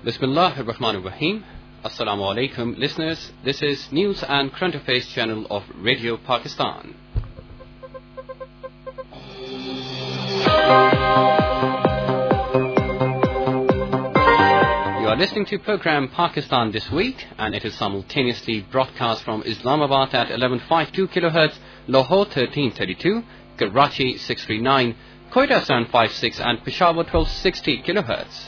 Bismillahir Rahmanir Rahim. Assalamu alaikum, listeners. This is News and Current Affairs channel of Radio Pakistan. You are listening to program Pakistan This Week, and it is simultaneously broadcast from Islamabad at 1152 kHz, Lahore 1332, Karachi 639, Quetta 756 and Peshawar 1260 kHz.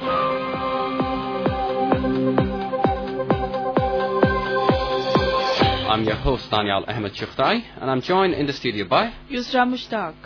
I'm your host Daniel Ahmed Chukhtai, and I'm joined in the studio by Yusra Mushtaq.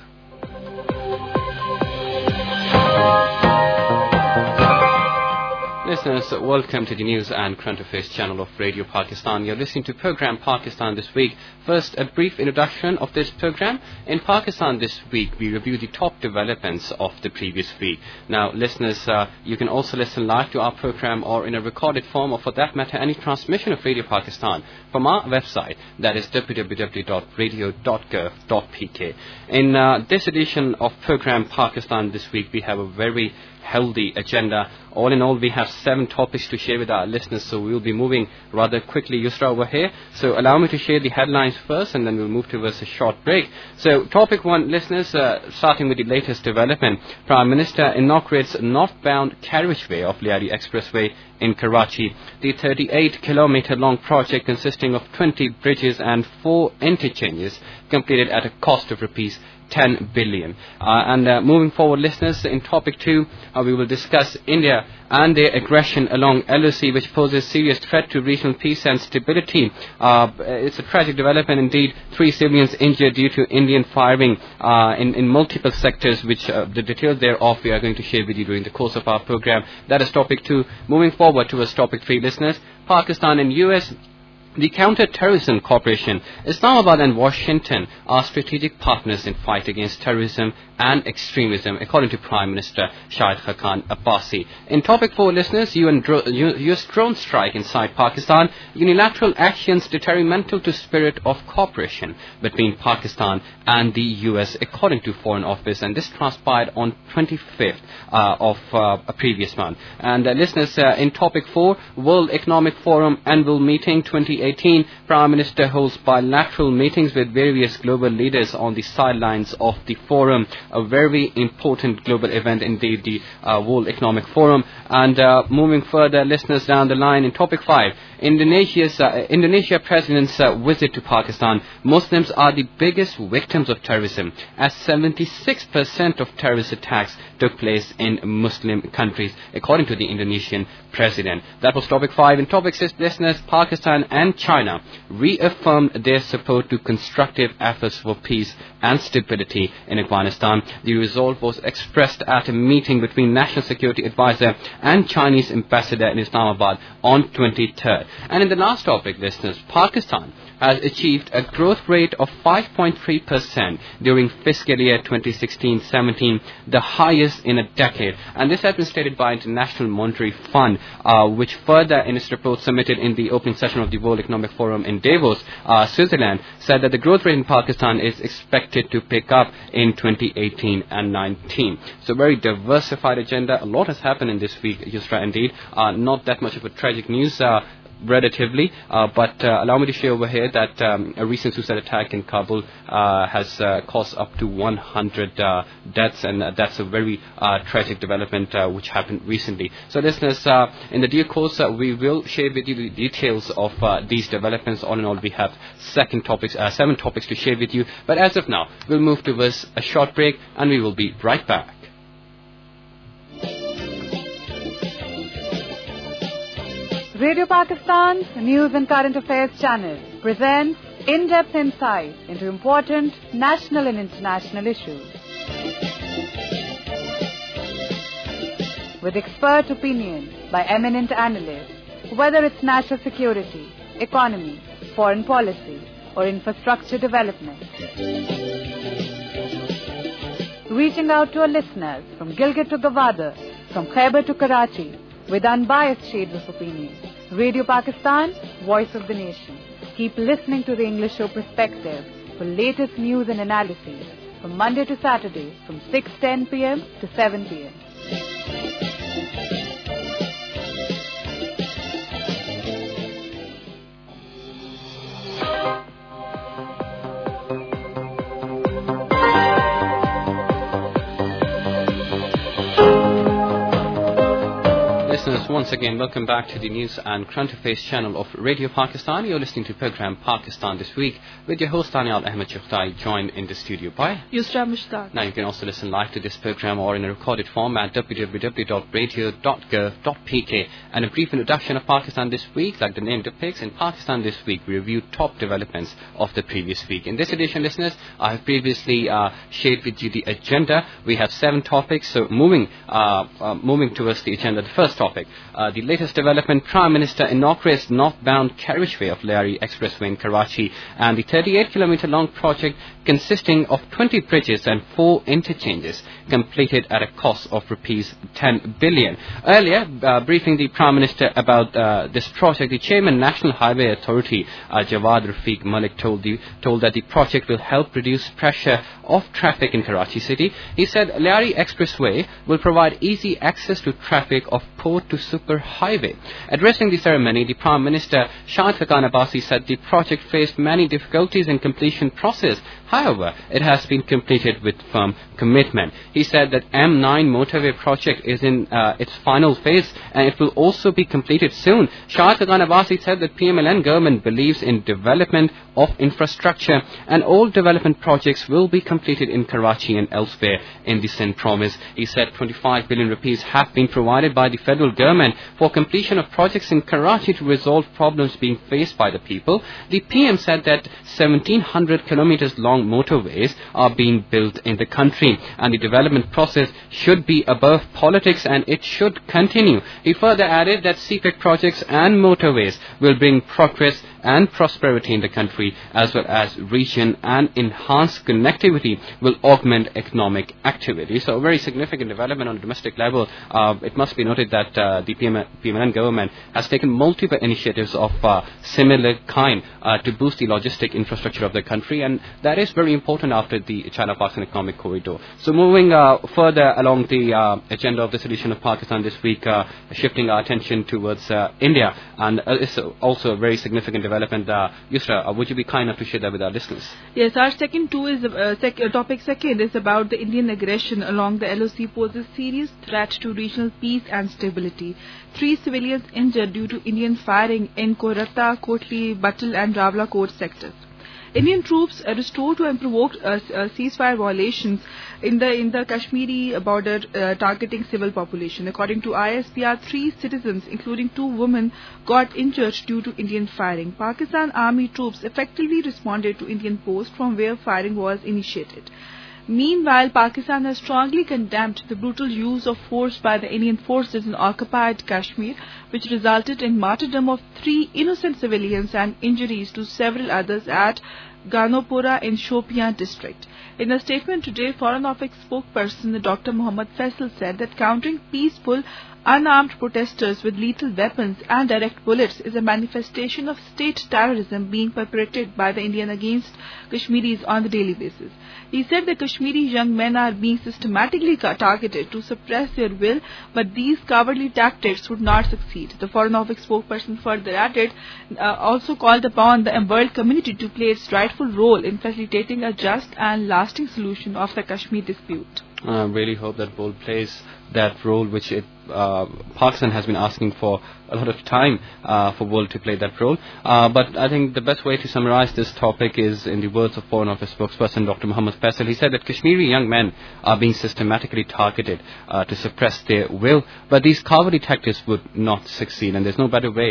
Listeners, welcome to the News and Current Affairs channel of Radio Pakistan. You're listening to program Pakistan This Week. First, a brief introduction of this program. In Pakistan This Week, we review the top developments of the previous week. Now, listeners, you can also listen live to our program or in a recorded form, or for that matter, any transmission of Radio Pakistan from our website, that is www.radio.gov.pk. In this edition of program Pakistan This Week, we have a very healthy agenda. All in all, we have 7 topics to share with our listeners, so we'll be moving rather quickly. Yusra over here. So allow me to share the headlines first, and then we'll move towards a short break. So topic 1, listeners, starting with the latest development. Prime Minister inaugurates northbound carriageway of Liari Expressway in Karachi. The 38-kilometer long project, consisting of 20 bridges and 4 interchanges, completed at a cost of rupees 10 billion. Moving forward, listeners, in topic 2, we will discuss India and their aggression along LOC, which poses serious threat to regional peace and stability. It's a tragic development indeed. 3 civilians injured due to Indian firing in multiple sectors, which the details thereof we are going to share with you during the course of our program. That is topic 2. Moving forward towards topic 3, listeners, Pakistan and US. The Counter-Terrorism Cooperation, Islamabad and Washington are strategic partners in fight against terrorism and extremism, according to Prime Minister Shahid Khaqan Abbasi. In topic 4, listeners, US drone strike inside Pakistan, unilateral actions detrimental to spirit of cooperation between Pakistan and the US, according to Foreign Office, and this transpired on 25th of a previous month. And listeners, in topic 4, World Economic Forum Annual Meeting 2018, Prime Minister holds bilateral meetings with various global leaders on the sidelines of the forum. A very important global event indeed, the World Economic Forum. And moving further, listeners, down the line, in topic 5, Indonesia President's visit to Pakistan. Muslims are the biggest victims of terrorism, as 76% of terrorist attacks took place in Muslim countries, according to the Indonesian President. That was topic 5. In topic 6, listeners, Pakistan and China reaffirmed their support to constructive efforts for peace and stability in Afghanistan. The resolve was expressed at a meeting between National Security Advisor and Chinese Ambassador in Islamabad on 23rd. And in the last topic, listeners, Pakistan has achieved a growth rate of 5.3% during fiscal year 2016-17, the highest in a decade. And this has been stated by International Monetary Fund, which further, in its report submitted in the opening session of the World Economic Forum in Davos, Switzerland, said that the growth rate in Pakistan is expected to pick up in 2018 and 19. So very diversified agenda. A lot has happened in this week, Yusra, indeed. Not that much of a tragic news, relatively, but allow me to share over here that a recent suicide attack in Kabul has caused up to 100 deaths, and that's a very tragic development which happened recently. So listeners, in the due course, we will share with you the details of these developments. All in all, we have 7 topics to share with you, but as of now, we'll move towards a short break, and we will be right back. Radio Pakistan's News and Current Affairs channel presents in-depth insight into important national and international issues, with expert opinion by eminent analysts, whether it's national security, economy, foreign policy, or infrastructure development. Reaching out to our listeners from Gilgit to Gwadar, from Khyber to Karachi, with unbiased shades of opinion. Radio Pakistan, voice of the nation. Keep listening to the English show Perspective for latest news and analysis from Monday to Saturday from 6:10 p.m. to 7 p.m. once again, welcome back to the News and Current Affairs channel of Radio Pakistan. You're listening to program Pakistan This Week with your host Daniel Ahmed Chughtai, joined in the studio by Yusra Mushtaq. Now you can also listen live to this program or in a recorded form at www.radio.gov.pk. And a brief introduction of Pakistan This Week, like the name depicts. In Pakistan This Week, we review top developments of the previous week. In this edition, listeners, I have previously shared with you the agenda. We have 7 topics, so moving towards the agenda. The first topic, the latest development: Prime Minister inaugurates northbound carriageway of Lyari Expressway in Karachi, and the 38-kilometre long project consisting of 20 bridges and 4 interchanges completed at a cost of rupees 10 billion. Earlier, briefing the Prime Minister about this project, the Chairman National Highway Authority, Jawad Rafiq Malik, told that the project will help reduce pressure of traffic in Karachi city. He said Lyari Expressway will provide easy access to traffic of port to super highway. Addressing the ceremony, the Prime Minister Shahid Khan Abbasi said the project faced many difficulties in completion process. However, it has been completed with firm commitment. He said that M9 motorway project is in its final phase and it will also be completed soon. Shahid Khan Abbasi said that PMLN government believes in development of infrastructure and all development projects will be completed in Karachi and elsewhere in the Sindh province. He said 25 billion rupees have been provided by the federal government for completion of projects in Karachi to resolve problems being faced by the people. The PM said that 1700 kilometers long motorways are being built in the country and the development process should be above politics and it should continue. He further added that CPEC projects and motorways will bring progress and prosperity in the country as well as region, and enhanced connectivity will augment economic activity. So a very significant development on a domestic level. It must be noted that the PMLN government has taken multiple initiatives of similar kind to boost the logistic infrastructure of the country, and that is very important after the China-Pakistan economic corridor. So moving further along the agenda of this edition of Pakistan This Week, shifting our attention towards India, and it's also a very significant development. Yusra, would you be kind enough to share that with our listeners? Yes, our topic second is about the Indian aggression along the LOC poses serious threat to regional peace and stability. 3 civilians injured due to Indian firing in Koratta, Kotli, Batal and Rawalakot sectors. Indian troops restored to unprovoked ceasefire violations in the Kashmiri border targeting civil population. According to ISPR, 3 citizens, including 2 women, got injured due to Indian firing. Pakistan Army troops effectively responded to Indian post from where firing was initiated. Meanwhile, Pakistan has strongly condemned the brutal use of force by the Indian forces in occupied Kashmir, which resulted in martyrdom of 3 innocent civilians and injuries to several others at Ganopura in Shopian district. In a statement today, Foreign Office spokesperson Dr. Mohammad Faisal said that countering peaceful, unarmed protesters with lethal weapons and direct bullets is a manifestation of state terrorism being perpetrated by the Indian against Kashmiris on a daily basis. He said that Kashmiri young men are being systematically targeted to suppress their will, but these cowardly tactics would not succeed. The Foreign Office spokesperson further added, also called upon the world community to play its rightful role in facilitating a just and lasting solution of the Kashmir dispute. I really hope that world plays that role which Pakistan has been asking for a lot of time for world to play that role. But I think the best way to summarize this topic is in the words of Foreign Office spokesperson Dr. Mohammad Faisal. He said that Kashmiri young men are being systematically targeted to suppress their will, but these cowardly tactics would not succeed, and there's no better way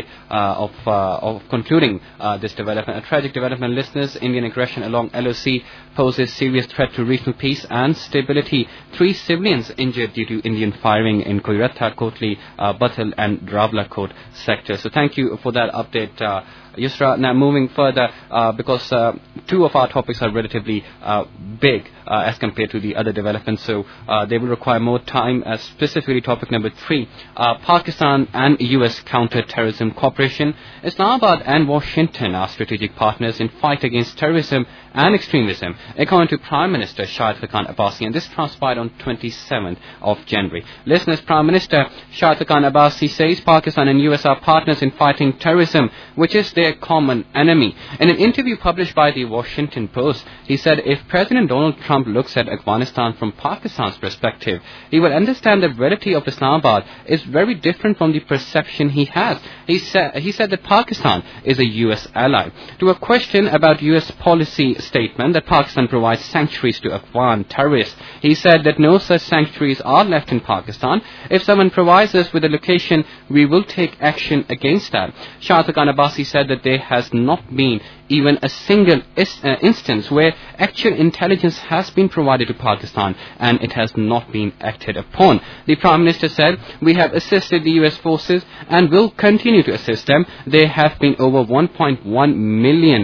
of concluding this development. A tragic development, listeners. Indian aggression along LOC poses serious threat to regional peace and stability. 3 civilians injured due to Indian firing in Koirata, Kotli, Batal and Rawalakot sector. So thank you for that update, Yusra. Now moving further, because 2 of our topics are relatively big as compared to the other developments, so they will require more time. Specifically, topic number 3, Pakistan and US counter-terrorism cooperation. Islamabad and Washington are strategic partners in fight against terrorism and extremism, according to Prime Minister Shahid Khan Abbasi, and this transpired on 27th of January. Listeners, Prime Minister Shahid Khan Abbasi says Pakistan and US are partners in fighting terrorism, which is their their common enemy. In an interview published by the Washington Post, he said if President Donald Trump looks at Afghanistan from Pakistan's perspective, he will understand the reality of Islamabad is very different from the perception he has. He said that Pakistan is a U.S. ally. To a question about U.S. policy statement that Pakistan provides sanctuaries to Afghan terrorists, he said that no such sanctuaries are left in Pakistan. If someone provides us with a location, we will take action against that. Shahid Khan Abbasi said that there has not been even a single instance where actual intelligence has been provided to Pakistan and it has not been acted upon. The Prime Minister said, we have assisted the US forces and will continue to assist them. There have been over 1 million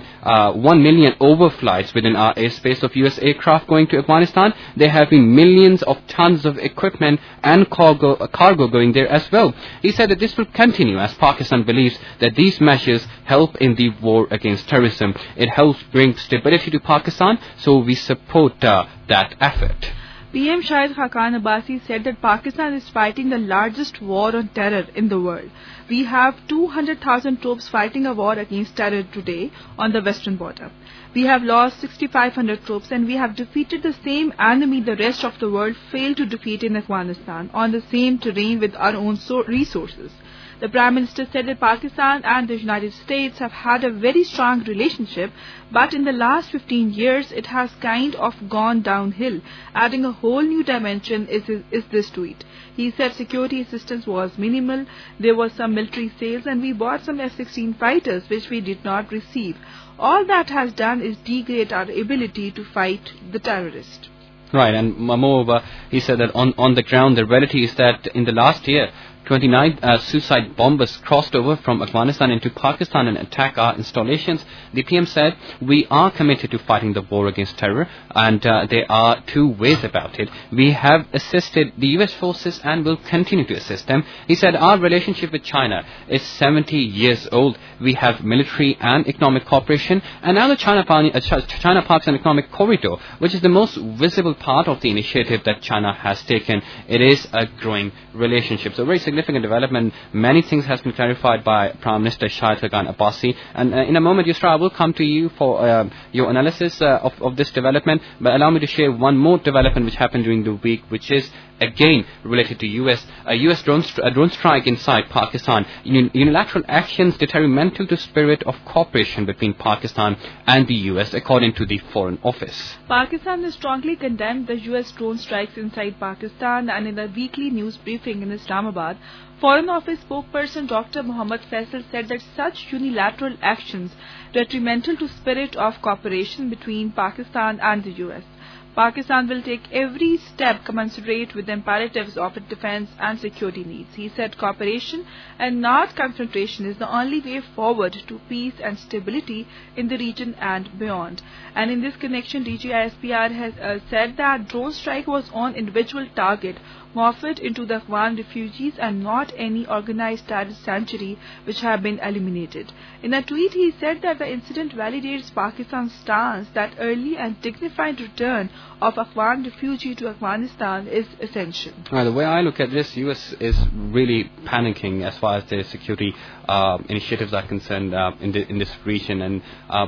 overflights within our airspace of US aircraft going to Afghanistan. There have been millions of tons of equipment and cargo going there as well. He said that this will continue as Pakistan believes that these measures help in the war against terrorism. It helps bring stability to Pakistan, so we support that effort. PM Shahid Khan Abbasi said that Pakistan is fighting the largest war on terror in the world. We have 200,000 troops fighting a war against terror today on the western border. We have lost 6,500 troops and we have defeated the same enemy the rest of the world failed to defeat in Afghanistan on the same terrain with our own resources. The Prime Minister said that Pakistan and the United States have had a very strong relationship, but in the last 15 years it has kind of gone downhill, adding a whole new dimension is this tweet. He said security assistance was minimal, there was some military sales and we bought some F-16 fighters which we did not receive. All that has done is degrade our ability to fight the terrorists. Right, and moreover, he said that on the ground the reality is that in the last year, 29 suicide bombers crossed over from Afghanistan into Pakistan and attacked our installations. The PM said, we are committed to fighting the war against terror and there are two ways about it. We have assisted the US forces and will continue to assist them. He said, our relationship with China is 70 years old. We have military and economic cooperation and now the China-Pakistan Economic Corridor, which is the most visible part of the initiative that China has taken. It is a growing relationship. So very significant development. Many things has been clarified by Prime Minister Shahid Khan Abbasi. And in a moment, Yusra, I will come to you for your analysis of this development. But allow me to share one more development which happened during the week, which is again related to a US drone strike inside Pakistan. Unilateral actions detrimental to spirit of cooperation between Pakistan and the US, according to the Foreign Office. Pakistan has strongly condemned the US drone strikes inside Pakistan, and in a weekly news briefing in Islamabad, Foreign Office spokesperson Dr. Mohammad Faisal said that such unilateral actions detrimental to spirit of cooperation between Pakistan and the US. Pakistan will take every step commensurate with the imperatives of its defense and security needs. He said cooperation and not confrontation is the only way forward to peace and stability in the region and beyond. And in this connection, DGISPR has said that drone strike was on individual target morphed into the Afghan refugees and not any organized terrorist sanctuary which have been eliminated. In a tweet, he said that the incident validates Pakistan's stance that early and dignified return of Afghan refugee to Afghanistan is essential. The way I look at this, US is really panicking as far as their security initiatives are concerned in this region. And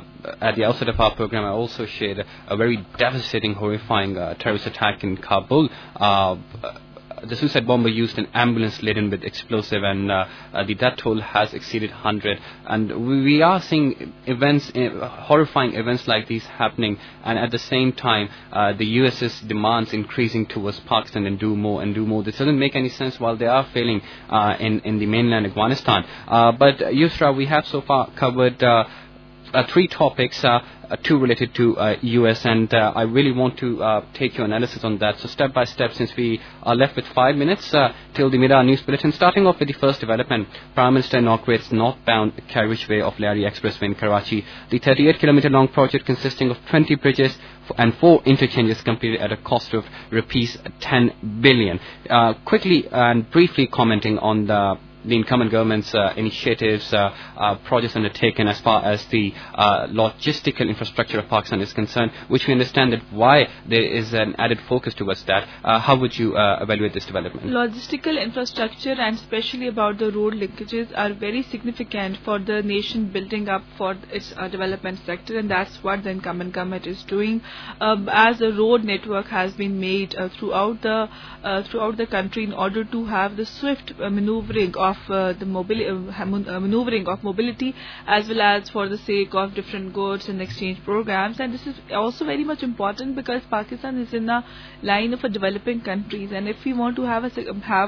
at the outset of our program, I also shared a very devastating, horrifying terrorist attack in Kabul. The suicide bomber used an ambulance laden with explosive, and the death toll has exceeded 100. And we are seeing events, horrifying events like these happening, and at the same time, the US's demands increasing towards Pakistan and do more and do more. This doesn't make any sense while they are failing in the mainland Afghanistan. But Yusra, we have so far covered 3 topics. 2 related to US, and I really want to take your analysis on that. So step by step, since we are left with 5 minutes till the Midday News Bulletin, starting off with the first development. Prime Minister inaugurates northbound carriageway of Lyari Expressway in Karachi. The 38-kilometer long project consisting of 20 bridges and 4 interchanges completed at a cost of rupees 10 billion. Quickly and briefly commenting on the the incumbent government's initiatives, projects undertaken as far as the logistical infrastructure of Pakistan is concerned, which we understand that why there is an added focus towards that. How would you evaluate this development? Logistical infrastructure and especially about the road linkages are very significant for the nation building up for its development sector, and that's what the incumbent government is doing. As a road network has been made throughout the country in order to have the swift maneuvering of mobility, as well as for the sake of different goods and exchange programs. And this is also very much important because Pakistan is in a line of a developing countries, and if we want to have a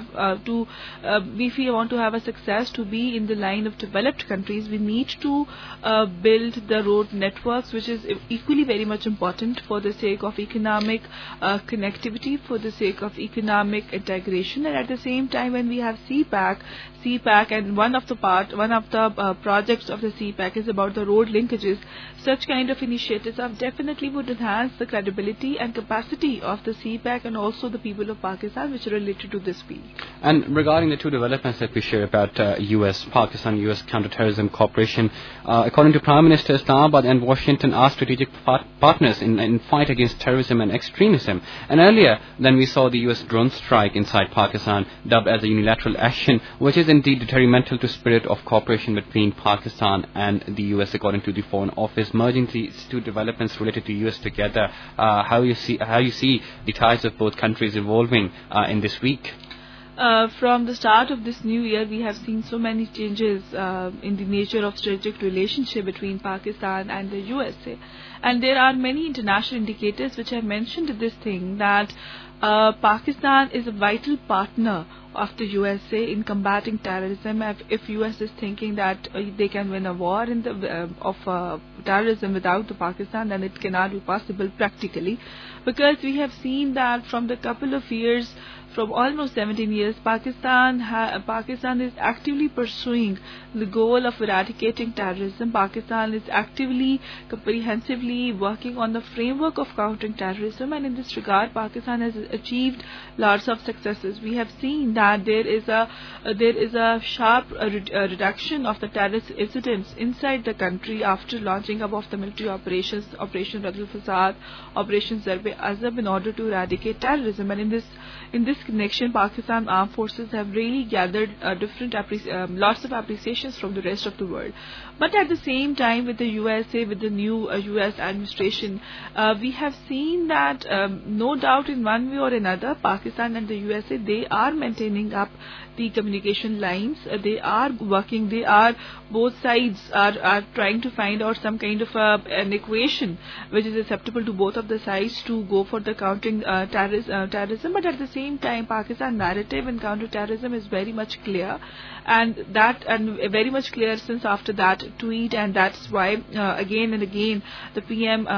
success to be in the line of developed countries, we need to build the road networks, which is equally very much important for the sake of economic connectivity, for the sake of economic integration. And at the same time, when we have CPAC, and one of the projects of the CPAC is about the road linkages. Such kind of initiatives definitely would enhance the credibility and capacity of the CPAC and also the people of Pakistan, which are related to this field. And regarding the two developments that we share about Pakistan-US counterterrorism cooperation, according to Prime Minister, Islamabad and Washington are strategic partners in fight against terrorism and extremism. And earlier, then we saw the US drone strike inside Pakistan, dubbed as a unilateral action, which is indeed detrimental to spirit of cooperation between Pakistan and the US, according to the Foreign Office. Merging these two developments related to US together, how you see the ties of both countries evolving in this week? From the start of this new year, we have seen so many changes in the nature of strategic relationship between Pakistan and the USA. And there are many international indicators which have mentioned this thing, that Pakistan is a vital partner of the USA in combating terrorism. If US is thinking that they can win a war of terrorism without the Pakistan, then it cannot be possible practically, because we have seen that from the couple of years, from almost 17 years, Pakistan is actively pursuing the goal of eradicating terrorism. Pakistan is actively, comprehensively working on the framework of countering terrorism, and in this regard, Pakistan has achieved lots of successes. We have seen that there is a sharp reduction of the terrorist incidents inside the country after launching up of the military operations, Operation Radul Fasad, Operation Zarb-e-Azab, in order to eradicate terrorism. And in this connection, Pakistan Armed Forces have really gathered lots of appreciations from the rest of the world. But at the same time, with the USA, with the new US administration, we have seen that no doubt in one way or another, Pakistan and the USA, they are maintaining up the communication lines. They are working. Both sides are trying to find out some kind of an equation which is acceptable to both of the sides to go for the countering terrorism. But at the same time, Pakistan narrative in counter-terrorism is very much clear, and very much clear since after that tweet, and that's why again and again the PM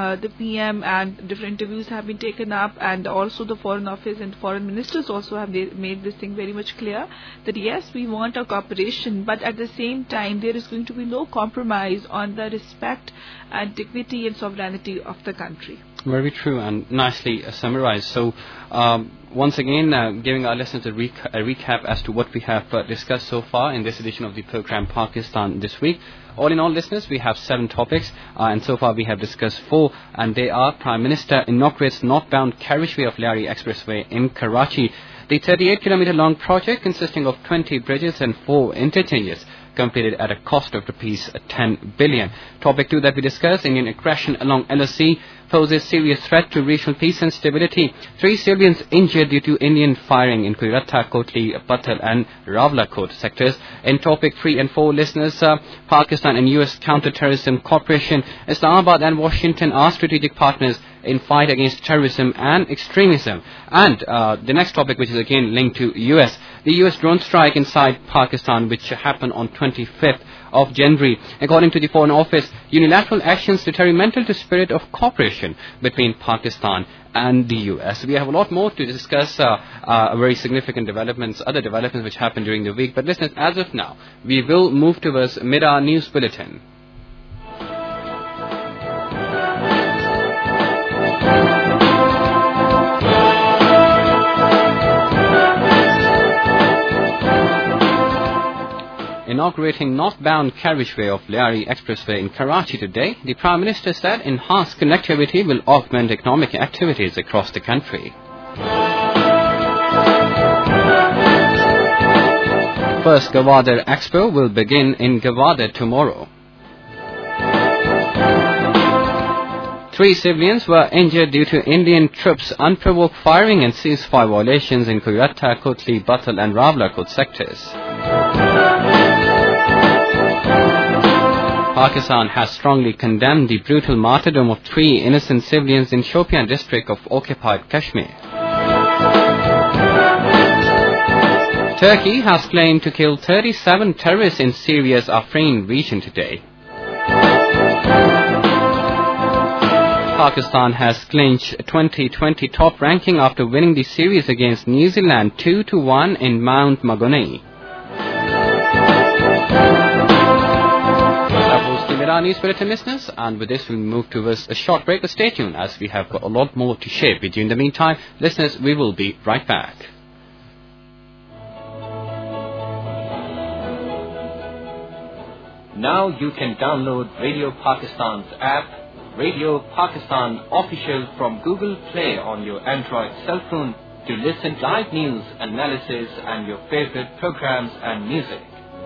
and different interviews have been taken up, and also the Foreign Office and foreign ministers also have made this thing very much clear that yes, we want a cooperation, but at the same time there is going to be no compromise on the respect and dignity and sovereignty of the country. Very true and nicely summarized. So once again, giving our listeners a recap as to what we have discussed so far in this edition of the program Pakistan This Week. All in all, listeners, we have 7 topics, and so far we have discussed 4, and they are: Prime Minister inaugurates northbound carriageway of Lyari Expressway in Karachi, the 38-kilometre long project consisting of 20 bridges and 4 interchanges, completed at a cost of rupees 10 billion. Topic 2 that we discussed: Indian aggression along LOC poses serious threat to regional peace and stability. 3 civilians injured due to Indian firing in Kuiratha, Kotli, Pathal and Rawalakot sectors. In topic 3 and 4, listeners, Pakistan and US counter-terrorism cooperation. Islamabad and Washington are strategic partners in fight against terrorism and extremism. And the next topic, which is again linked to US, the US drone strike inside Pakistan, which happened on 25th of January. According to the Foreign Office, unilateral actions detrimental to spirit of cooperation between Pakistan and the US. We have a lot more to discuss, very significant developments, other developments which happened during the week. But listeners, as of now, we will move towards Mid-Hour News Bulletin. inaugurating northbound carriageway of Lyari Expressway in Karachi today, the Prime Minister said enhanced connectivity will augment economic activities across the country. First Gwadar Expo will begin in Gwadar tomorrow. 3 civilians were injured due to Indian troops' unprovoked firing and ceasefire violations in Koyata, Kotli, Batal and Rawalakot sectors. Pakistan has strongly condemned the brutal martyrdom of 3 innocent civilians in Shopian district of occupied Kashmir. Turkey has claimed to kill 37 terrorists in Syria's Afrin region today. Pakistan has clinched 2020 top ranking after winning the series against New Zealand 2-1 in Mount Maunganui. That was the Mira News Bulletin, listeners, and with this we'll move towards a short break. But stay tuned as we have got a lot more to share with you. In the meantime, listeners, we will be right back. Now you can download Radio Pakistan's app, Radio Pakistan Official, from Google Play on your Android cell phone to listen to live news, analysis and your favorite programs and music.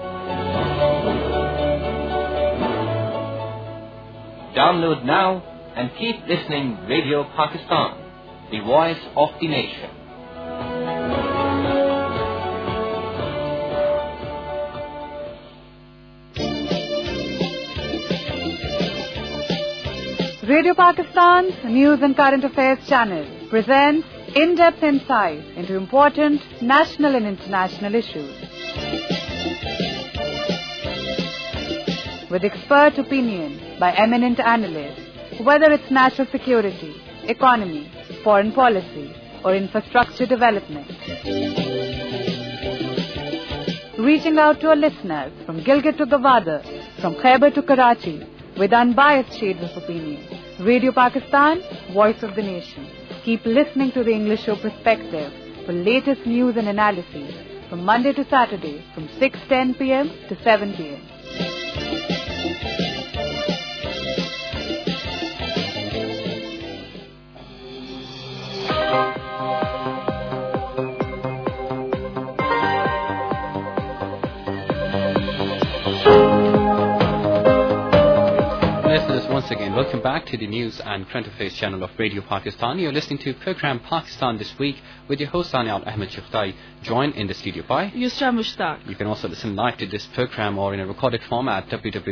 Download now and keep listening. Radio Pakistan, the voice of the nation. Radio Pakistan's News and Current Affairs channel presents in-depth insights into important national and international issues. With expert opinion by eminent analysts, whether it's national security, economy, foreign policy, or infrastructure development. Reaching out to our listeners from Gilgit to Gwadar, from Khyber to Karachi, with unbiased shades of opinion. Radio Pakistan, voice of the nation. Keep listening to the English show Perspective for latest news and analysis from Monday to Saturday from 6:10 p.m. to 7 p.m. Once again, welcome back to the News and Current Affairs channel of Radio Pakistan. You're listening to program Pakistan This Week with your host Sanial Ahmed Shiftai, joined in the studio by Yusra Mushtaq. You can also listen live to this program or in a recorded form at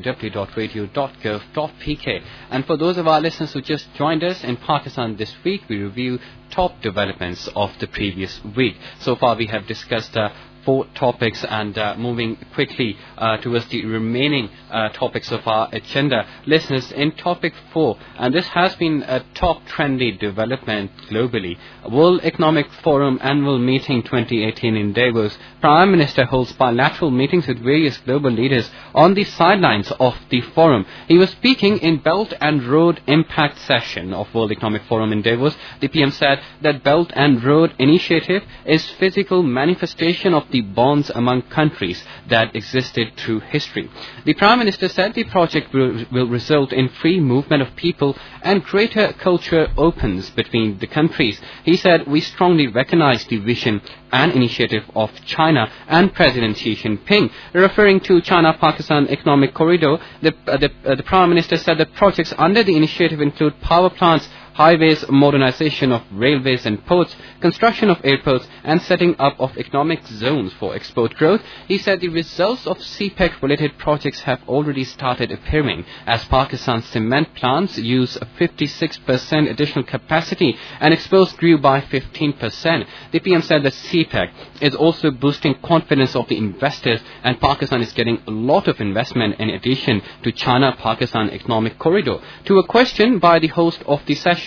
www.radio.gov.pk. And for those of our listeners who just joined us, in Pakistan This Week, we review top developments of the previous week. So far, we have discussed 4 topics, and moving quickly towards the remaining topics of our agenda. Listeners, in topic 4, and this has been a top trendy development globally, World Economic Forum Annual Meeting 2018 in Davos. Prime Minister holds bilateral meetings with various global leaders on the sidelines of the forum. He was speaking in Belt and Road Impact Session of World Economic Forum in Davos. The PM said that Belt and Road Initiative is physical manifestation of the bonds among countries that existed through history. The Prime Minister said the project will result in free movement of people and greater culture opens between the countries. He said, we strongly recognize the vision and initiative of China and President Xi Jinping. Referring to China-Pakistan Economic Corridor, the Prime Minister said that projects under the initiative include power plants, highways, modernization of railways and ports, construction of airports, and setting up of economic zones for export growth. He said the results of CPEC-related projects have already started appearing, as Pakistan's cement plants use 56% additional capacity and exports grew by 15%. The PM said that CPEC is also boosting confidence of the investors, and Pakistan is getting a lot of investment in addition to China-Pakistan Economic Corridor. To a question by the host of the session,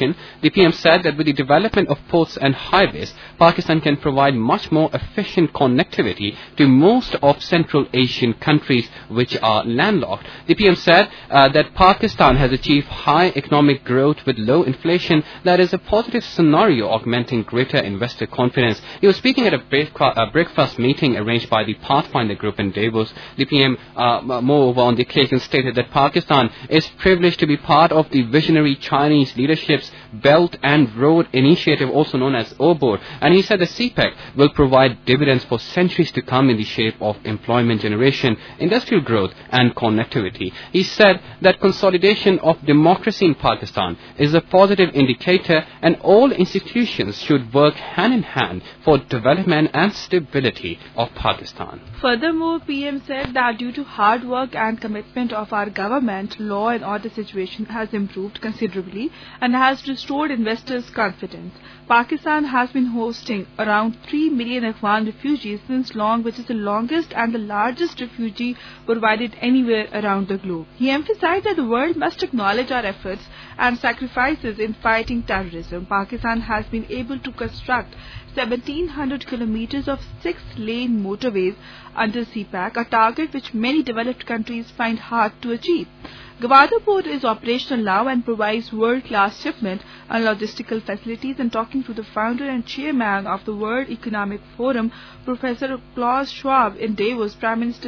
consolidation, the PM said that with the development of ports and highways, Pakistan can provide much more efficient connectivity to most of Central Asian countries which are landlocked. The PM said that Pakistan has achieved high economic growth with low inflation. That is a positive scenario augmenting greater investor confidence. He was speaking at a breakfast meeting arranged by the Pathfinder Group in Davos. The PM, moreover, on the occasion stated that Pakistan is privileged to be part of the visionary Chinese leadership's Belt and Road Initiative, also known as OBOR. And he said the CPEC will provide dividends for centuries to come in the shape of employment generation, industrial growth and connectivity. He said that consolidation of democracy in Pakistan is a positive indicator and all institutions should work hand in hand for development and stability of Pakistan. Furthermore, PM said that due to hard work and commitment of our government, law and order situation has improved considerably and has restored investors' confidence. Pakistan has been hosting around 3 million Afghan refugees since long, which is the longest and the largest refugee provided anywhere around the globe. He emphasized that the world must acknowledge our efforts and sacrifices in fighting terrorism. Pakistan has been able to construct 1,700 kilometers of 6-lane motorways under CPEC, a target which many developed countries find hard to achieve. Gwadar Port is operational now and provides world-class shipment and logistical facilities. And talking to the founder and chairman of the World Economic Forum, Professor Klaus Schwab in Davos, Prime Minister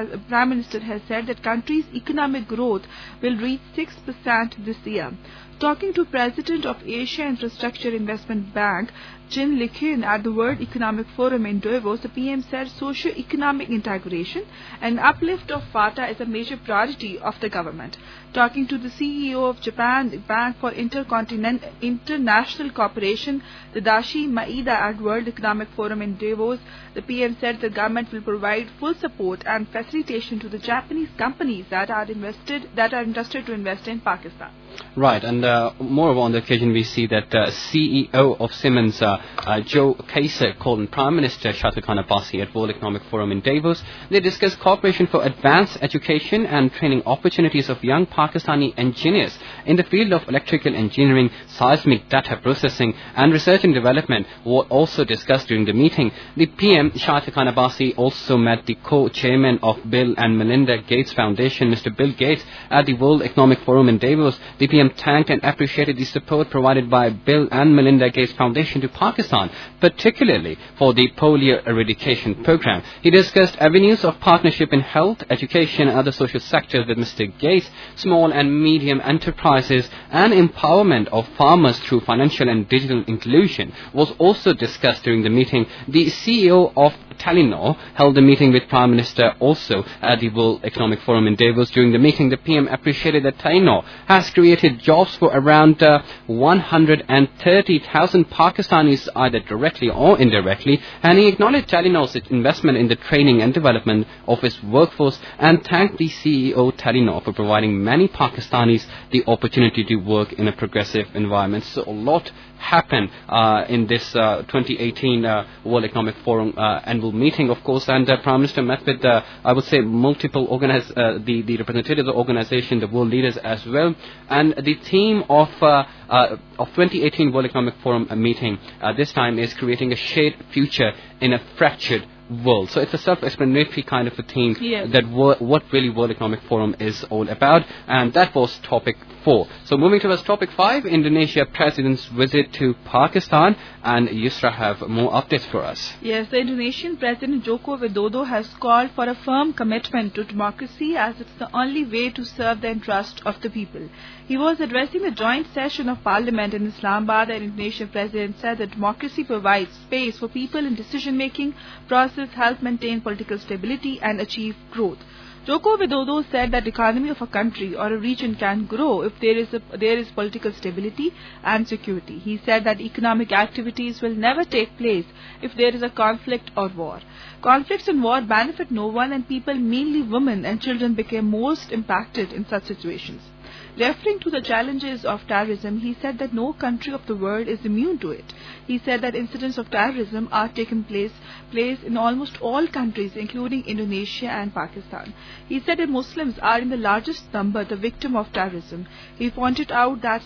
has said that country's economic growth will reach 6% this year. Talking to President of Asia Infrastructure Investment Bank, Jin Liqin, at the World Economic Forum in Davos, the PM said socio-economic integration and uplift of FATA is a major priority of the government. Talking to the CEO of Japan Bank for International Cooperation, Tadashi Maeda, at World Economic Forum in Davos, the PM said the government will provide full support and facilitation to the Japanese companies that are interested to invest in Pakistan. Right, and moreover on the occasion we see that CEO of Siemens, Joe Kaeser, called on Prime Minister Shahid Khan Abbasi at World Economic Forum in Davos. They discussed cooperation for advanced education and training opportunities of young Pakistani engineers in the field of electrical engineering, seismic data processing and research and development were also discussed during the meeting. The PM, Shahid Khan Abbasi, also met the co-chairman of Bill and Melinda Gates Foundation, Mr. Bill Gates, at the World Economic Forum in Davos. The PM thanked and appreciated the support provided by Bill and Melinda Gates Foundation to Pakistan, particularly for the polio eradication program. He discussed avenues of partnership in health, education and other social sectors with Mr. Gates, small and medium enterprises and empowerment of farmers through financial and digital inclusion was also discussed during the meeting. The CEO of Telenor held a meeting with Prime Minister also at the World Economic Forum in Davos. During the meeting, the PM appreciated that Telenor has created jobs for around 130,000 Pakistanis, either directly or indirectly, and he acknowledged Telenor's investment in the training and development of its workforce and thanked the CEO Telenor for providing many Pakistanis the opportunity to work in a progressive environment. So a lot happened in this 2018 World Economic Forum annual meeting, of course, and Prime Minister met with, I would say, multiple the representatives of the organization, the world leaders as well, and the theme of 2018 World Economic Forum meeting this time is creating a shared future in a fractured world. So it's a self-explanatory kind of a theme, yes, that what really World Economic Forum is all about, and that was topic 4. So moving towards topic 5, Indonesia President's visit to Pakistan, and Yusra have more updates for us. Yes, the Indonesian President Joko Widodo has called for a firm commitment to democracy as it's the only way to serve the interest of the people. He was addressing the joint session of Parliament in Islamabad. The Indonesian President said that democracy provides space for people in decision-making process, help maintain political stability and achieve growth. Joko Widodo said that the economy of a country or a region can grow if there is political stability and security. He said that economic activities will never take place if there is a conflict or war. Conflicts and war benefit no one, and people, mainly women and children, became most impacted in such situations. Referring to the challenges of terrorism, he said that no country of the world is immune to it. He said that incidents of terrorism are taking place in almost all countries, including Indonesia and Pakistan. He said that Muslims are in the largest number the victim of terrorism. He pointed out that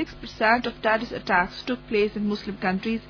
76% of terrorist attacks took place in Muslim countries,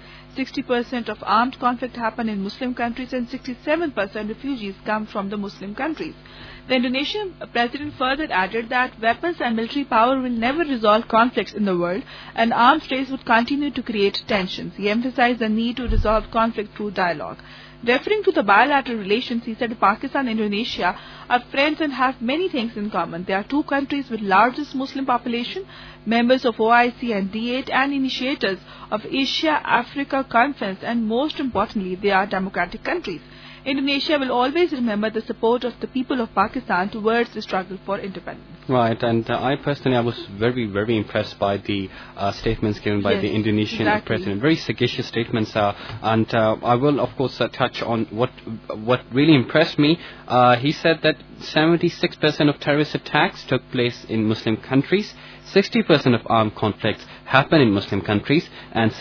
60% of armed conflict happen in Muslim countries, and 67% refugees come from the Muslim countries. The Indonesian president further added that weapons and military power will never resolve conflicts in the world, and arms race would continue to create tensions. He emphasized the need to resolve conflict through dialogue. Referring to the bilateral relations, he said Pakistan and Indonesia are friends and have many things in common. They are two countries with largest Muslim population, members of OIC and D8, and initiators of Asia-Africa Conference, and most importantly, they are democratic countries. Indonesia will always remember the support of the people of Pakistan towards the struggle for independence. Right, and I was very, very impressed by the statements given by the Indonesian president. Very sagacious statements, and I will, of course, touch on what really impressed me. He said that 76% of terrorist attacks took place in Muslim countries, 60% of armed conflicts happen in Muslim countries, and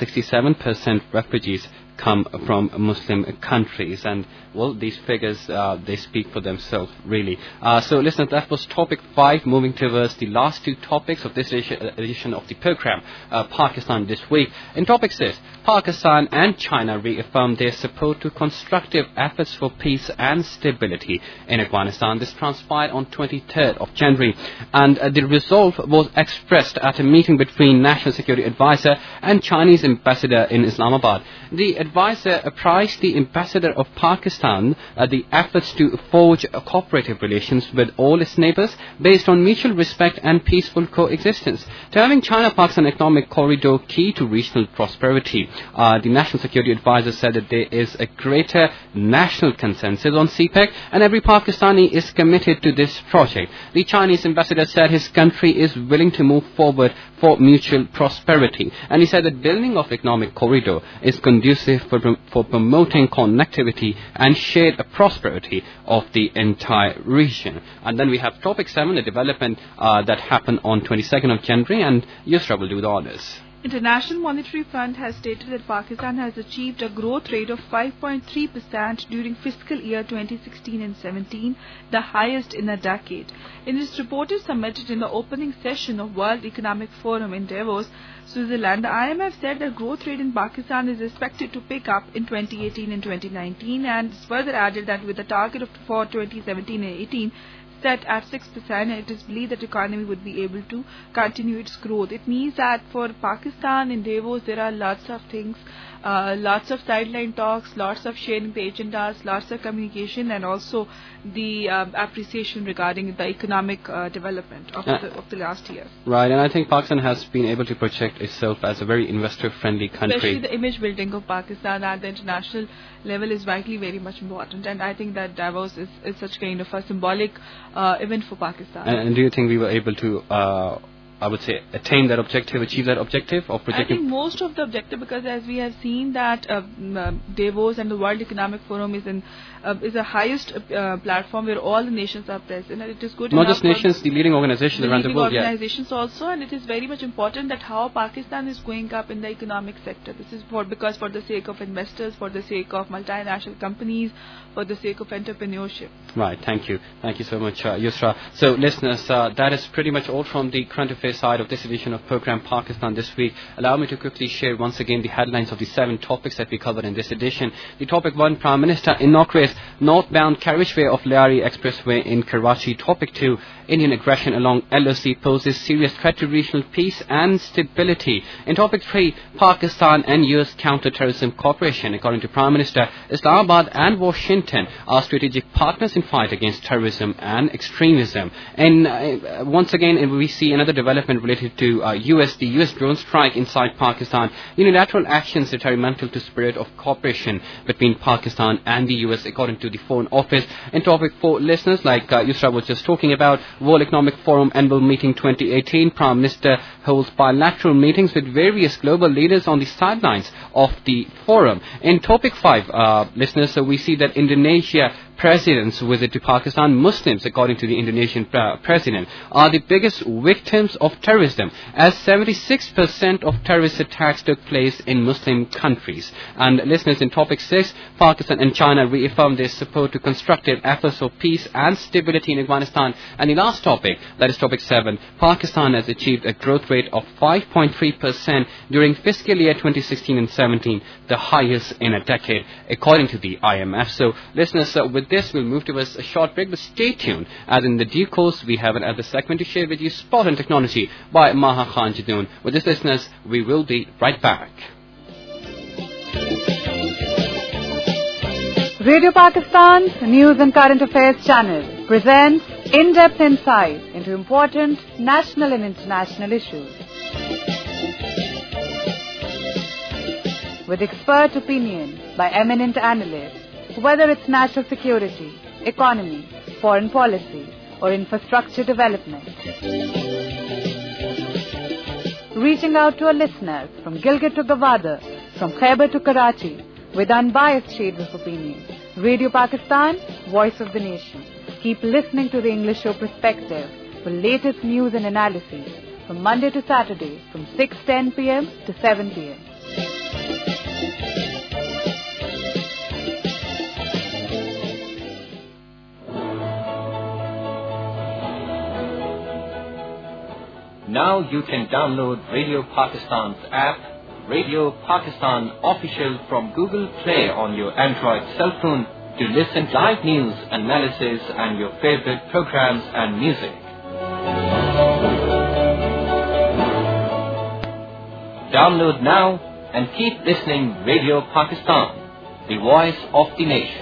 67% refugees come from Muslim countries. And well, these figures, they speak for themselves, really. So listeners, that was topic 5. Moving towards the last two topics of this edition of the program, Pakistan this week. In topic 6, Pakistan and China reaffirmed their support to constructive efforts for peace and stability in Afghanistan. This transpired on 23rd of January, and the resolve was expressed at a meeting between National Security Advisor and Chinese ambassador in Islamabad. The advisor apprised the ambassador of Pakistan the efforts to forge cooperative relations with all its neighbors based on mutual respect and peaceful coexistence. Terming China-Pakistan Economic Corridor key to regional prosperity, the National Security Advisor said that there is a greater national consensus on CPEC and every Pakistani is committed to this project. The Chinese ambassador said his country is willing to move forward for mutual prosperity, and he said that building of economic corridor is conducive for promoting connectivity and shared prosperity of the entire region. And then we have topic 7, a development that happened on 22nd of January, and Yusra will do the honors. International Monetary Fund has stated that Pakistan has achieved a growth rate of 5.3% during fiscal year 2016 and 17, the highest in a decade. In its report submitted in the opening session of World Economic Forum in Davos, Switzerland, the IMF said the growth rate in Pakistan is expected to pick up in 2018 and 2019, and further added that with a target for 2017 and 18 set at 6%, it is believed that the economy would be able to continue its growth. It means that for Pakistan in Davos, there are lots of things, lots of sideline talks, lots of sharing the agendas, lots of communication, and also the appreciation regarding the economic development of the last year. Right, and I think Pakistan has been able to project itself as a very investor-friendly country. Especially the image building of Pakistan at the international level is vitally very much important, and I think that Davos is such kind of a symbolic event for Pakistan. And do you think we were able to I would say attain that objective, achieve that objective of projecting? I think most of the objective, because as we have seen that Davos and the World Economic Forum is the highest platform where all the nations are present, and it is good. Not just nations, the leading organizations around the world. Organizations also, and it is very much important that how Pakistan is going up in the economic sector. This is for the sake of investors, for the sake of multinational companies, for the sake of entrepreneurship. Right. Thank you so much, Yusra. So, listeners, that is pretty much all from the current affairs side of this edition of program Pakistan this week. Allow me to quickly share once again the headlines of the 7 topics that we covered in this edition. The topic 1, Prime Minister inaugurates northbound carriageway of Lyari Expressway in Karachi. Topic 2, Indian aggression along LOC poses serious threat to regional peace and stability. In topic 3, Pakistan and US counter-terrorism cooperation. According to Prime Minister, Islamabad and Washington are strategic partners in fight against terrorism and extremism. And once again, we see another development related to the US drone strike inside Pakistan. Unilateral actions detrimental to spirit of cooperation between Pakistan and the US, according to the Foreign Office. In topic 4, listeners, like Yusra was just talking about, World Economic Forum Annual Meeting 2018. Prime Minister holds bilateral meetings with various global leaders on the sidelines of the forum. In topic 5, listeners, so we see that Indonesia president's visit to Pakistan, Muslims, according to the Indonesian president, are the biggest victims of terrorism, as 76% of terrorist attacks took place in Muslim countries. And listeners, in topic 6, Pakistan and China reaffirmed their support to constructive efforts for peace and stability in Afghanistan. And the last topic, that is topic 7, Pakistan has achieved a growth rate of 5.3% during fiscal year 2016 and 17, the highest in a decade, according to the IMF. So, listeners, with this, we'll move to a short break, but stay tuned, as in the due course, we have another segment to share with you, Spot on Technology by Maha Khan Jadoon. With this, listeners, we will be right back. Radio Pakistan's News and Current Affairs channel presents in-depth insight into important national and international issues, with expert opinion by eminent analysts, whether it's national security, economy, foreign policy, or infrastructure development. Reaching out to our listeners from Gilgit to Gwadar, from Khyber to Karachi, with unbiased shades of opinion. Radio Pakistan, voice of the nation. Keep listening to the English show Perspective for latest news and analysis from Monday to Saturday from 6:10 p.m. to 7 p.m. Now you can download Radio Pakistan's app, Radio Pakistan Official, from Google Play on your Android cell phone to listen to live news, analysis, and your favorite programs and music. Download now and keep listening. Radio Pakistan, the voice of the nation.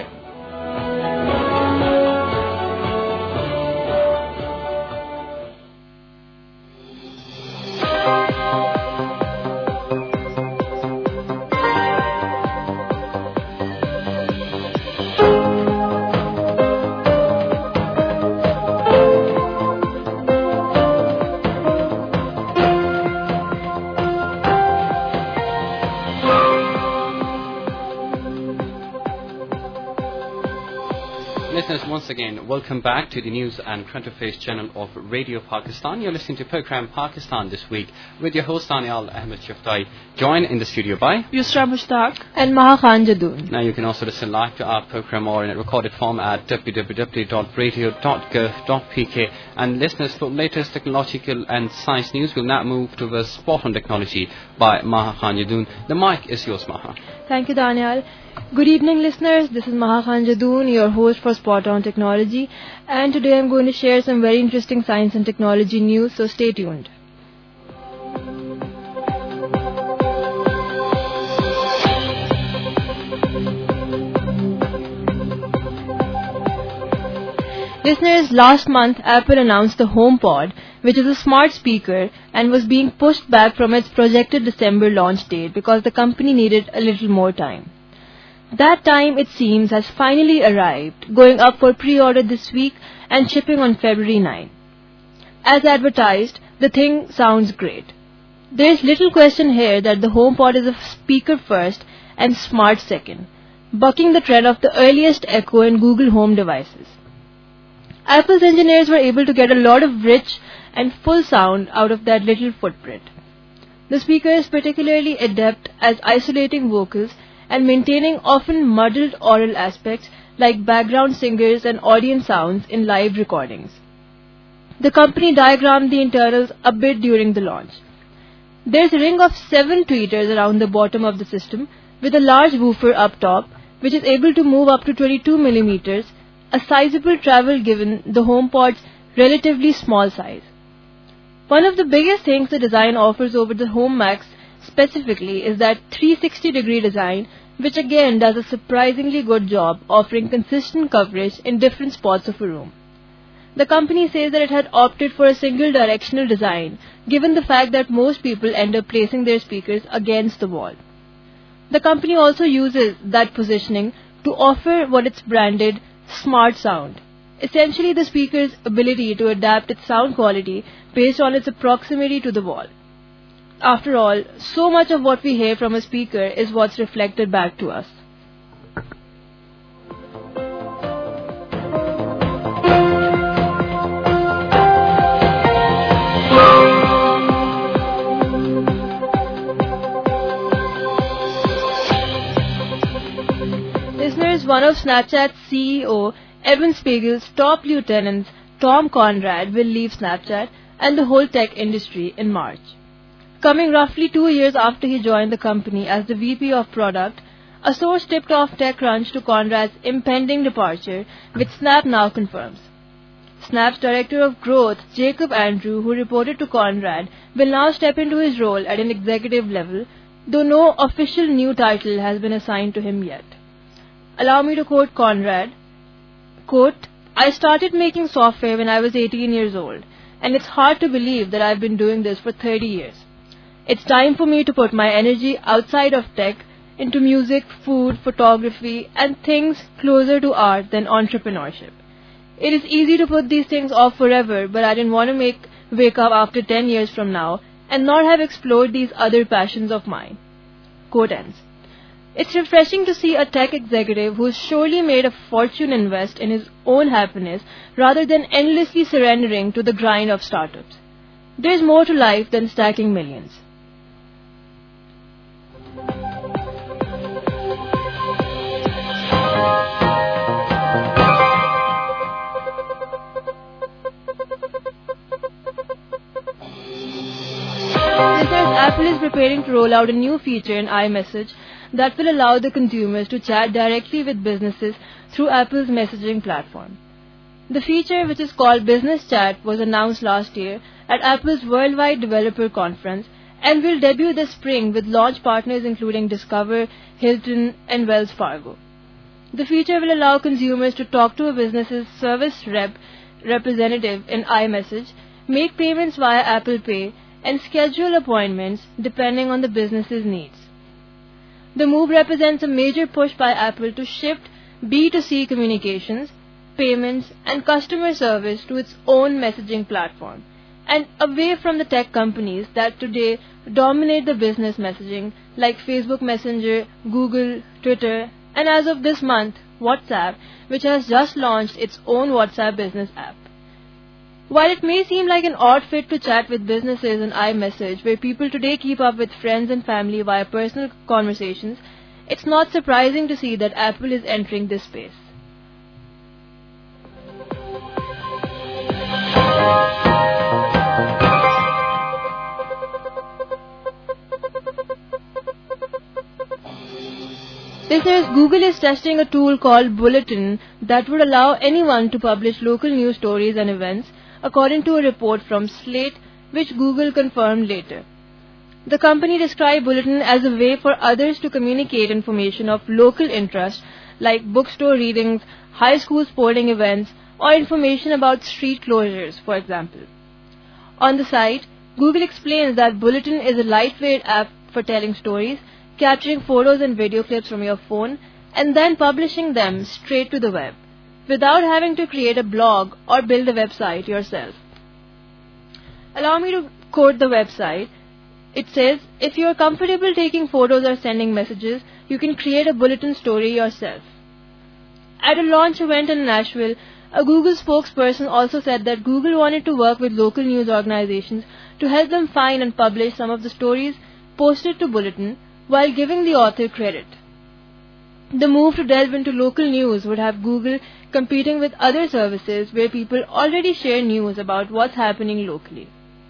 Once again, welcome back to the News and Current Affairs channel of Radio Pakistan. You're listening to program Pakistan This Week with your host Daniel Ahmed Shaftai, joined in the studio by Yusra Mushtaq and Maha Khan Jadoon. Now you can also listen live to our program or in a recorded form at www.radio.gov.pk. And listeners, for latest technological and science news, we'll now move to the Spot on Technology by Maha Khan Jadoon. The mic is yours, Maha. Thank you, Daniel. Good evening, listeners. This is Maha Khan Jadoon, your host for Spot on Technology, and today I'm going to share some very interesting science and technology news, so stay tuned. Listeners, last month Apple announced the HomePod, which is a smart speaker, and was being pushed back from its projected December launch date because the company needed a little more time. That time, it seems, has finally arrived, going up for pre-order this week and shipping on February 9. As advertised, the thing sounds great. There is little question here that the HomePod is a speaker first and smart second, bucking the trend of the earliest Echo and Google Home devices. Apple's engineers were able to get a lot of rich and full sound out of that little footprint. The speaker is particularly adept at isolating vocals and maintaining often muddled oral aspects like background singers and audience sounds in live recordings. The company diagrammed the internals a bit during the launch. There's a ring of 7 tweeters around the bottom of the system with a large woofer up top, which is able to move up to 22 millimeters, a sizable travel given the HomePod's relatively small size. One of the biggest things the design offers over the Home Max specifically is that 360-degree design, which again does a surprisingly good job offering consistent coverage in different spots of a room. The company says that it had opted for a single directional design, given the fact that most people end up placing their speakers against the wall. The company also uses that positioning to offer what it's branded Smart Sound, essentially the speaker's ability to adapt its sound quality based on its proximity to the wall. After all, so much of what we hear from a speaker is what's reflected back to us. one of Snapchat's CEO Evan Spiegel's top lieutenants, Tom Conrad, will leave Snapchat and the whole tech industry in March. Coming roughly 2 years after he joined the company as the VP of Product, a source tipped off TechCrunch to Conrad's impending departure, which Snap now confirms. Snap's Director of Growth, Jacob Andrew, who reported to Conrad, will now step into his role at an executive level, though no official new title has been assigned to him yet. Allow me to quote Conrad, quote, "I started making software when I was 18 years old, and it's hard to believe that I've been doing this for 30 years. It's time for me to put my energy outside of tech into music, food, photography, and things closer to art than entrepreneurship. It is easy to put these things off forever, but I didn't want to wake up after 10 years from now and not have explored these other passions of mine." Quote ends. It's refreshing to see a tech executive who's surely made a fortune invest in his own happiness rather than endlessly surrendering to the grind of startups. There's more to life than stacking millions. Apple is preparing to roll out a new feature in iMessage that will allow the consumers to chat directly with businesses through Apple's messaging platform. The feature, which is called Business Chat, was announced last year at Apple's Worldwide Developer Conference and will debut this spring with launch partners including Discover, Hilton, and Wells Fargo. The feature will allow consumers to talk to a business's service representative in iMessage, make payments via Apple Pay, and schedule appointments depending on the business's needs. The move represents a major push by Apple to shift B2C communications, payments, and customer service to its own messaging platform, and away from the tech companies that today dominate the business messaging like Facebook Messenger, Google, Twitter, and as of this month, WhatsApp, which has just launched its own WhatsApp business app. While it may seem like an odd fit to chat with businesses in iMessage, where people today keep up with friends and family via personal conversations, it's not surprising to see that Apple is entering this space. Listeners, Google is testing a tool called Bulletin that would allow anyone to publish local news stories and events, according to a report from Slate, which Google confirmed later. The company described Bulletin as a way for others to communicate information of local interest, like bookstore readings, high school sporting events, or information about street closures, for example. On the site, Google explains that Bulletin is a lightweight app for telling stories, capturing photos and video clips from your phone, and then publishing them straight to the web, without having to create a blog or build a website yourself. Allow me to quote the website. It says, "If you are comfortable taking photos or sending messages, you can create a bulletin story yourself." At a launch event in Nashville, a Google spokesperson also said that Google wanted to work with local news organizations to help them find and publish some of the stories posted to Bulletin while giving the author credit. The move to delve into local news would have Google competing with other services where people already share news about what's happening locally.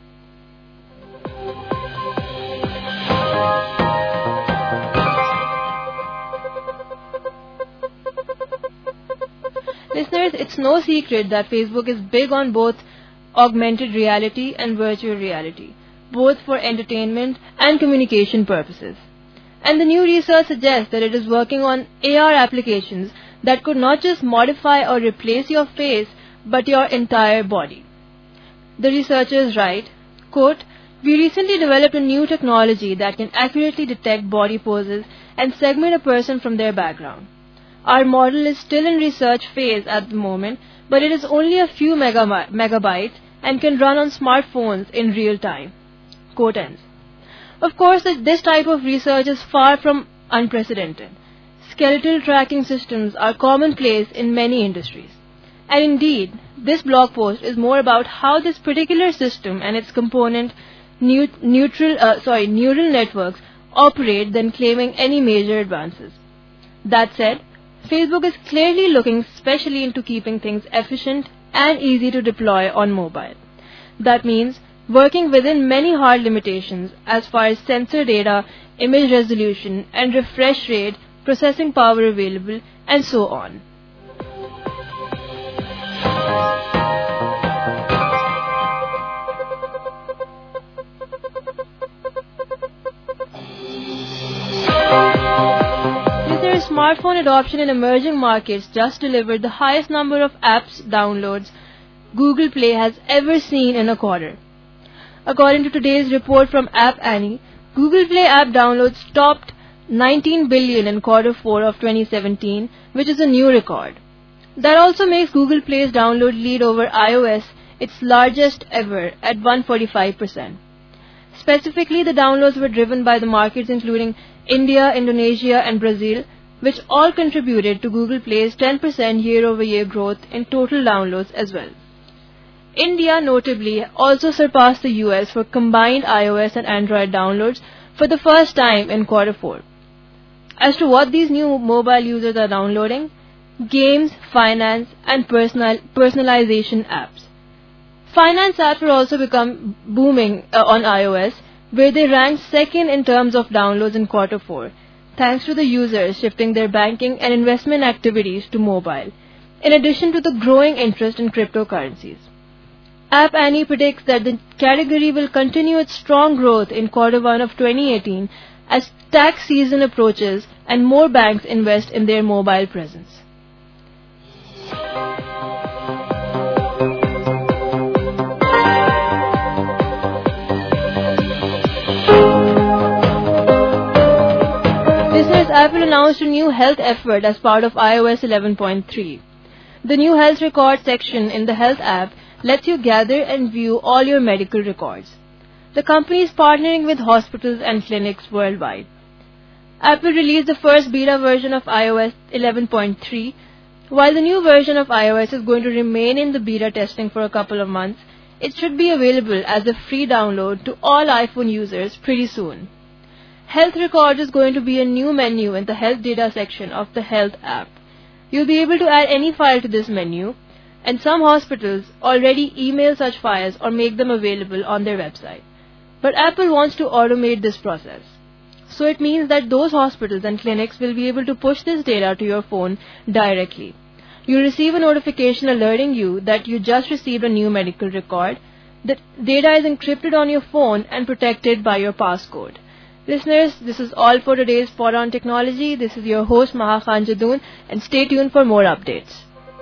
Listeners, it's no secret that Facebook is big on both augmented reality and virtual reality, both for entertainment and communication purposes. And the new research suggests that it is working on AR applications that could not just modify or replace your face, but your entire body. The researchers write, quote, "We recently developed a new technology that can accurately detect body poses and segment a person from their background. Our model is still in research phase at the moment, but it is only a few megabytes and can run on smartphones in real time." Quote ends. Of course, this type of research is far from unprecedented. Skeletal tracking systems are commonplace in many industries. And indeed, this blog post is more about how this particular system and its component neural networks operate than claiming any major advances. That said, Facebook is clearly looking specially into keeping things efficient and easy to deploy on mobile. That means working within many hard limitations as far as sensor data, image resolution and refresh rate, processing power available, and so on. Smartphone adoption in emerging markets just delivered the highest number of apps downloads Google Play has ever seen in a quarter. According to today's report from App Annie, Google Play app downloads topped 19 billion in quarter 4 of 2017, which is a new record. That also makes Google Play's download lead over iOS its largest ever at 145%. Specifically, the downloads were driven by the markets including India, Indonesia and Brazil, which all contributed to Google Play's 10% year-over-year growth in total downloads as well. India notably also surpassed the US for combined iOS and Android downloads for the first time in quarter 4. As to what these new mobile users are downloading, games, finance and personalization apps. Finance apps will also become booming on iOS, where they ranked second in terms of downloads in quarter 4, thanks to the users shifting their banking and investment activities to mobile, in addition to the growing interest in cryptocurrencies. App Annie predicts that the category will continue its strong growth in quarter 1 of 2018 as tax season approaches and more banks invest in their mobile presence. Apple announced a new health effort as part of iOS 11.3. The new health record section in the Health app lets you gather and view all your medical records. The company is partnering with hospitals and clinics worldwide. Apple released the first beta version of iOS 11.3. While the new version of iOS is going to remain in the beta testing for a couple of months, it should be available as a free download to all iPhone users pretty soon. Health Records is going to be a new menu in the Health Data section of the Health app. You'll be able to add any file to this menu, and some hospitals already email such files or make them available on their website. But Apple wants to automate this process. So it means that those hospitals and clinics will be able to push this data to your phone directly. You'll receive a notification alerting you that you just received a new medical record. The data is encrypted on your phone and protected by your passcode. Listeners, this is all for today's Spot on Technology. This is your host Maha Khan Jadoon, and stay tuned for more updates.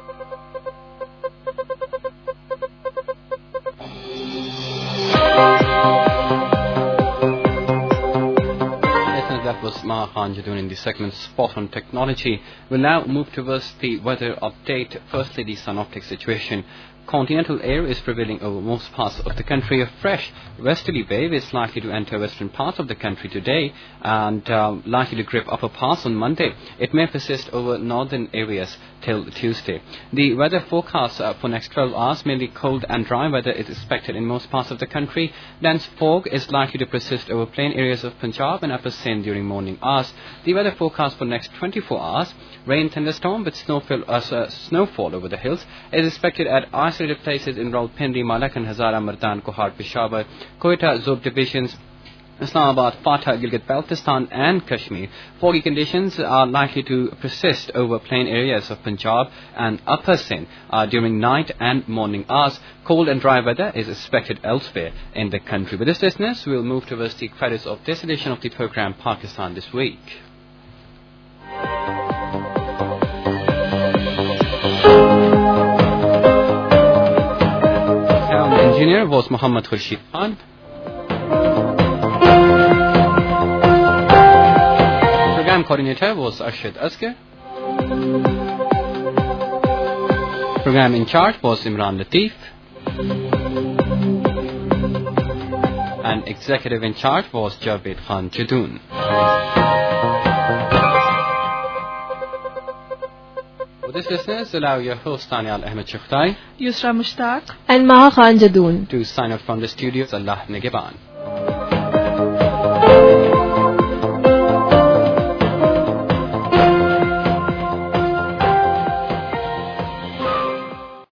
Listeners, that was Maha Khan Jadoon in the segment Spot on Technology. We'll now move towards the weather update. Firstly, the synoptic situation. Continental air is prevailing over most parts of the country. A fresh westerly wave is likely to enter western parts of the country today and likely to grip upper parts on Monday. It may persist over northern areas till Tuesday. The weather forecast for next 12 hours, mainly cold and dry weather is expected in most parts of the country. Dense fog is likely to persist over plain areas of Punjab and Upper Sindh during morning hours. The weather forecast for next 24 hours, rain, thunderstorm with snowfall over the hills is expected at isolated places in Rawalpindi, Malak and Hazara, Mardan, Kohar, Peshawar, Quetta, Zob divisions, Islamabad, Fatah, Gilgit-Baltistan and Kashmir. Foggy conditions are likely to persist over plain areas of Punjab and Upper Sindh during night and morning hours. Cold and dry weather is expected elsewhere in the country. With this, listeners, we'll move towards the credits of this edition of the program Pakistan This Week. Sound engineer was Muhammad Khurshid Khan. Program coordinator was Arshad Asghar. Program in charge was Imran Latif. And executive in charge was Javed Khan Jadoon. For this, listeners, allow your host Tanyal Ahmed Chukhtai, Yusra Mushtaq and Maha Khan Jadoon to sign off from the studios. Allah Nigeban.